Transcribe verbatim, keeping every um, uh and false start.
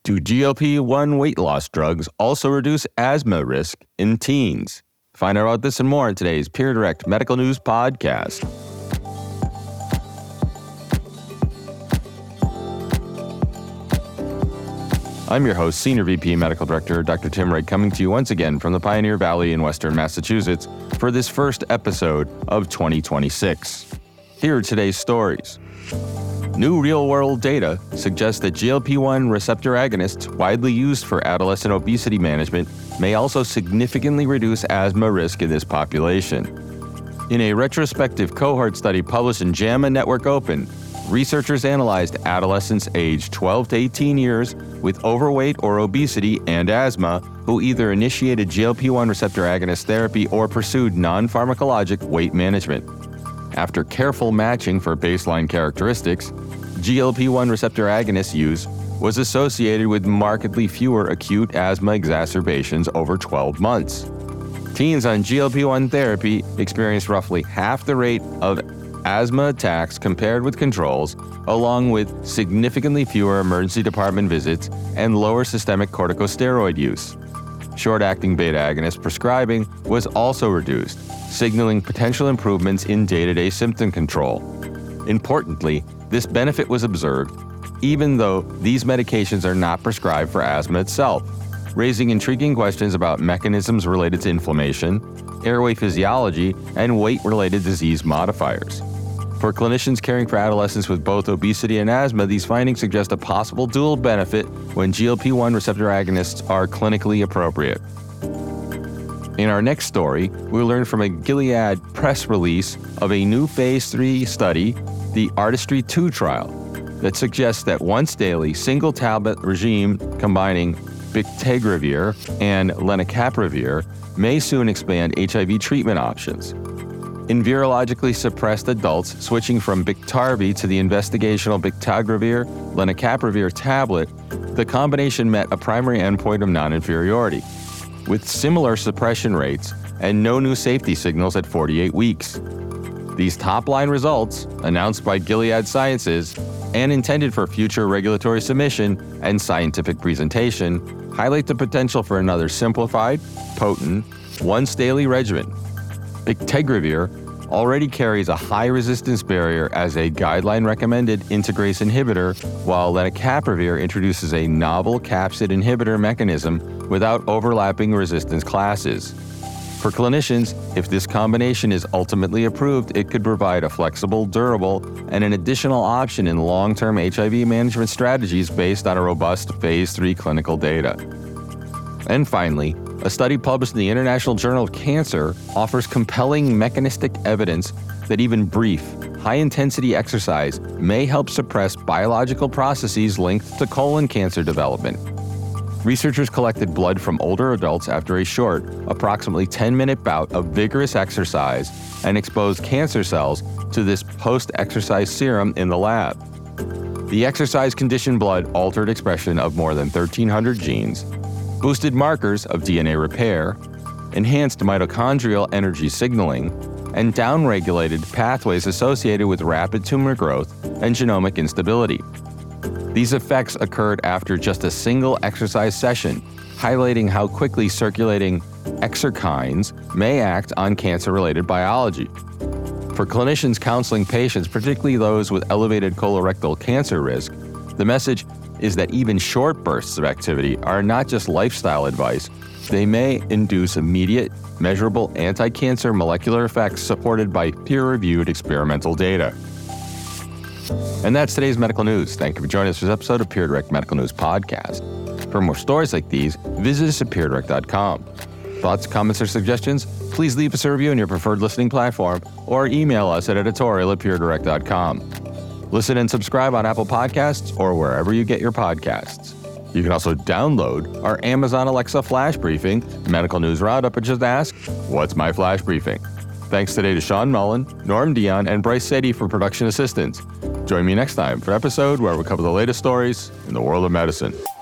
Do G L P one weight loss drugs also reduce asthma risk in teens? Find out about this and more in today's Peer Direct Medical News Podcast. I'm your host, Senior V P Medical Director, Doctor Tim Wright, coming to you once again from the Pioneer Valley in Western Massachusetts for this first episode of twenty twenty-six. Here are today's stories. New real-world data suggests that G L P one receptor agonists widely used for adolescent obesity management may also significantly reduce asthma risk in this population. In a retrospective cohort study published in JAMA Network Open, researchers analyzed adolescents aged twelve to eighteen years with overweight or obesity and asthma who either initiated G L P one receptor agonist therapy or pursued non-pharmacologic weight management. After careful matching for baseline characteristics, G L P one receptor agonist use was associated with markedly fewer acute asthma exacerbations over twelve months. Teens on G L P one therapy experienced roughly half the rate of asthma attacks compared with controls, along with significantly fewer emergency department visits and lower systemic corticosteroid use. Short-acting beta agonist prescribing was also reduced, signaling potential improvements in day-to-day symptom control. Importantly, this benefit was observed even though these medications are not prescribed for asthma itself, raising intriguing questions about mechanisms related to inflammation, airway physiology, and weight-related disease modifiers. For clinicians caring for adolescents with both obesity and asthma, these findings suggest a possible dual benefit when G L P one receptor agonists are clinically appropriate. In our next story, we'll learn from a Gilead press release of a new phase three study, the Artistry two trial, that suggests that once-daily single-tablet regime combining bictegravir and lenacapavir may soon expand H I V treatment options. In virologically suppressed adults switching from Biktarvy to the investigational bictegravir lenacapavir tablet, the combination met a primary endpoint of non-inferiority, with similar suppression rates and no new safety signals at forty-eight weeks. These top-line results, announced by Gilead Sciences and intended for future regulatory submission and scientific presentation, highlight the potential for another simplified, potent, once-daily regimen. Bictegravir already carries a high resistance barrier as a guideline-recommended integrase inhibitor, while lenacapavir introduces a novel capsid inhibitor mechanism without overlapping resistance classes. For clinicians, if this combination is ultimately approved, it could provide a flexible, durable, and an additional option in long-term H I V management strategies based on a robust phase three clinical data. And finally, a study published in the International Journal of Cancer offers compelling mechanistic evidence that even brief, high-intensity exercise may help suppress biological processes linked to colon cancer development. Researchers collected blood from older adults after a short, approximately ten-minute bout of vigorous exercise and exposed cancer cells to this post-exercise serum in the lab. The exercise-conditioned blood altered expression of more than thirteen hundred genes, boosted markers of D N A repair, enhanced mitochondrial energy signaling, and downregulated pathways associated with rapid tumor growth and genomic instability. These effects occurred after just a single exercise session, highlighting how quickly circulating exerkines may act on cancer-related biology. For clinicians counseling patients, particularly those with elevated colorectal cancer risk, the message is that even short bursts of activity are not just lifestyle advice. They may induce immediate, measurable anti-cancer molecular effects supported by peer-reviewed experimental data. And that's today's medical news. Thank you for joining us for this episode of Peer Direct Medical News Podcast. For more stories like these, visit us at peer direct dot com. Thoughts, comments, or suggestions? Please leave us a review on your preferred listening platform or email us at editorial at peer direct dot com. Listen and subscribe on Apple Podcasts or wherever you get your podcasts. You can also download our Amazon Alexa Flash Briefing Medical News Roundup and just ask, "What's my Flash Briefing?" Thanks today to Sean Mullen, Norm Dion, and Bryce Sadie for production assistance. Join me next time for an episode where we cover the latest stories in the world of medicine.